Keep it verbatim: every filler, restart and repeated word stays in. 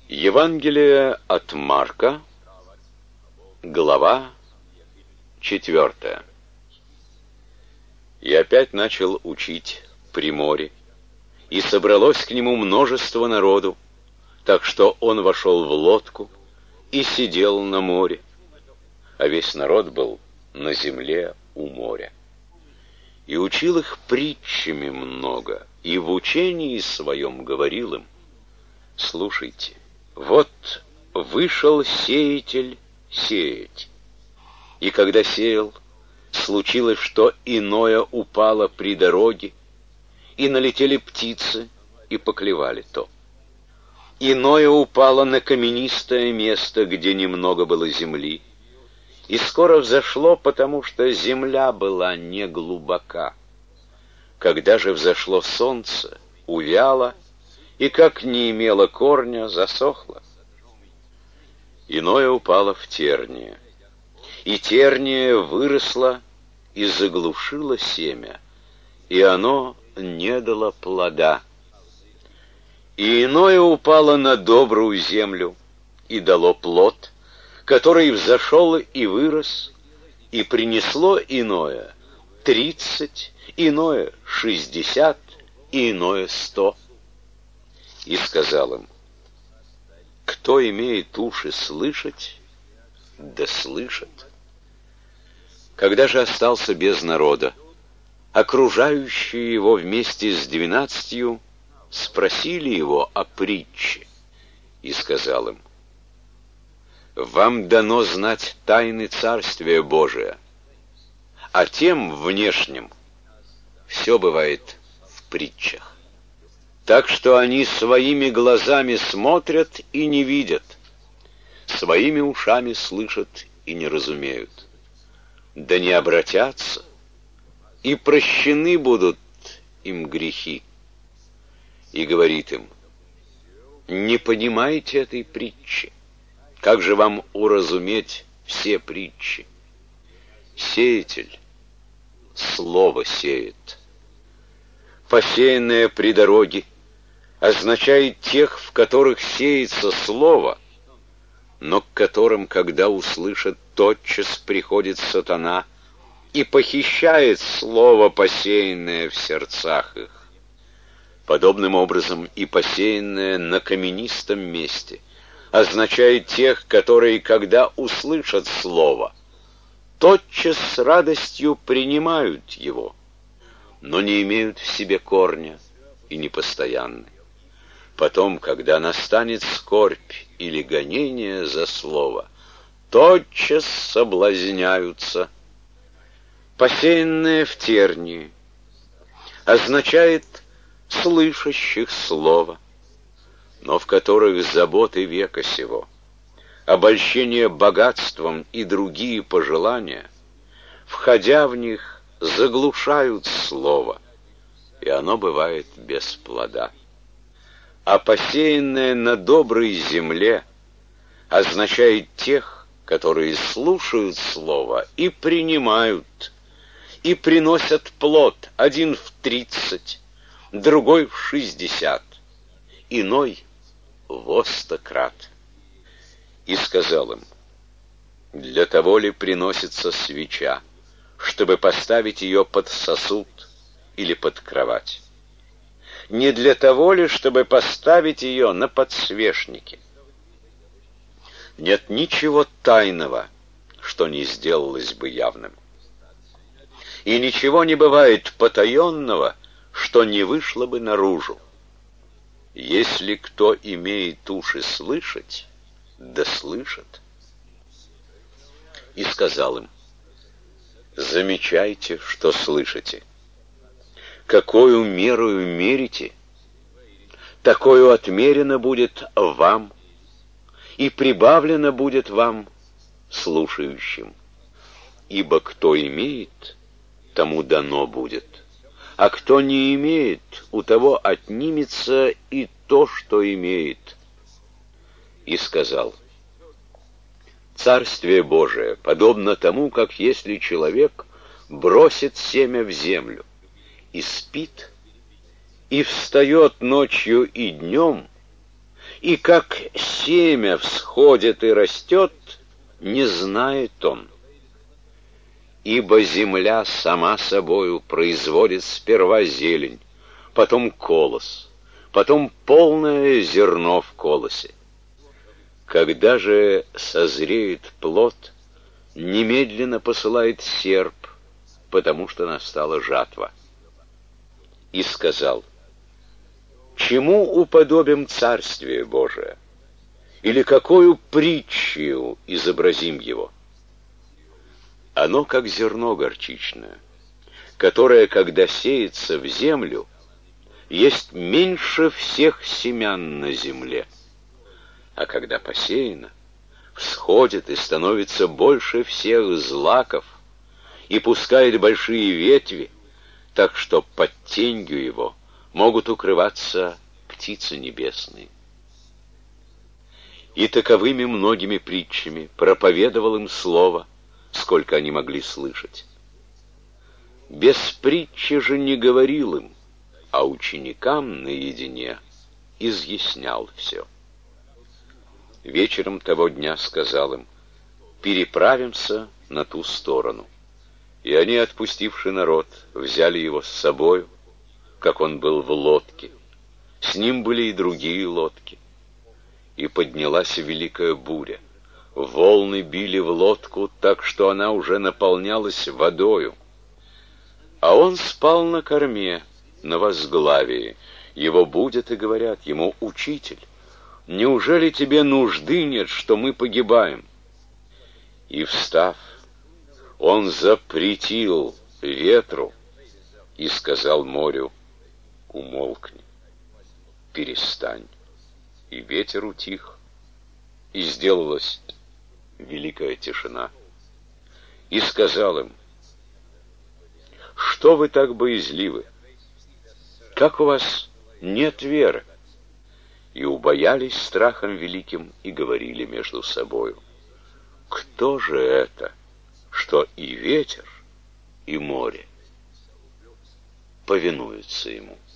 Евангелие от Марка, глава четвертая. И опять начал учить при море, и собралось к нему множество народу, так что он вошел в лодку и сидел на море, а весь народ был на земле у моря. И учил их притчами много, и в учении своем говорил им: слушайте, вот вышел сеятель сеять, и когда сеял, случилось, что иное упало при дороге, и налетели птицы, и поклевали то. Иное упало на каменистое место, где немного было земли, и скоро взошло, потому что земля была не глубока. Когда же взошло солнце, увяло, и, как не имело корня, засохло. Иное упало в терние, и терние выросло и заглушило семя, и оно не дало плода. И иное упало на добрую землю и дало плод, который взошел и вырос, и принесло иное тридцать, иное шестьдесят, и иное сто. И сказал им: кто имеет уши слышать, да слышит. Когда же остался без народа, окружающие его вместе с двенадцатью спросили его о притче, и сказал им: вам дано знать тайны Царствия Божия, а тем внешним все бывает в притчах. Так что они своими глазами смотрят и не видят, своими ушами слышат и не разумеют. Да не обратятся, и прощены будут им грехи. И говорит им: не понимаете этой притчи, как же вам уразуметь все притчи? Сеятель слово сеет. Посеянное при дороге означает тех, в которых сеется слово, но к которым, когда услышат, тотчас приходит сатана и похищает слово, посеянное в сердцах их. Подобным образом и посеянное на каменистом месте означает тех, которые, когда услышат слово, тотчас с радостью принимают его, но не имеют в себе корня и непостоянны. Потом, когда настанет скорбь или гонение за слово, тотчас соблазняются. Посеянное в тернии означает слышащих слово, но в которых заботы века сего, обольщение богатством и другие пожелания, входя в них, заглушают слово, и оно бывает без плода. А посеянное на доброй земле означает тех, которые слушают слово и принимают, и приносят плод, один в тридцать, другой в шестьдесят, иной во сто крат. И сказал им: для того ли приносится свеча, чтобы поставить ее под сосуд или под кровать? Не для того ли, чтобы поставить ее на подсвечнике? Нет ничего тайного, что не сделалось бы явным. И ничего не бывает потаенного, что не вышло бы наружу. Если кто имеет уши слышать, да слышит. И сказал им: замечайте, что слышите. Какою мерою мерите, такою отмерено будет вам, и прибавлено будет вам, слушающим. Ибо кто имеет, тому дано будет, а кто не имеет, у того отнимется и то, что имеет. И сказал: Царствие Божие подобно тому, как если человек бросит семя в землю, и спит, и встает ночью и днем, и как семя всходит и растет, не знает он. Ибо земля сама собою производит сперва зелень, потом колос, потом полное зерно в колосе. Когда же созреет плод, немедленно посылает серп, потому что настала жатва. И сказал: чему уподобим Царствие Божие? Или какую притчу изобразим его? Оно как зерно горчичное, которое, когда сеется в землю, есть меньше всех семян на земле, а когда посеяно, всходит и становится больше всех злаков и пускает большие ветви, так что под тенью его могут укрываться птицы небесные. И таковыми многими притчами проповедовал им слово, сколько они могли слышать. Без притчи же не говорил им, а ученикам наедине изъяснял все. Вечером того дня сказал им: переправимся на ту сторону. И они, отпустивши народ, взяли его с собою, как он был в лодке. С ним были и другие лодки. И поднялась великая буря. Волны били в лодку, так что она уже наполнялась водою. А он спал на корме, на возглавии. Его будят и говорят ему: учитель, неужели тебе нужды нет, что мы погибаем? И, встав, он запретил ветру и сказал морю: умолкни, перестань. И ветер утих, и сделалась великая тишина. И сказал им: что вы так боязливы? Как у вас нет веры? И убоялись страхом великим и говорили между собою: кто же это, что и ветер, и море повинуются ему?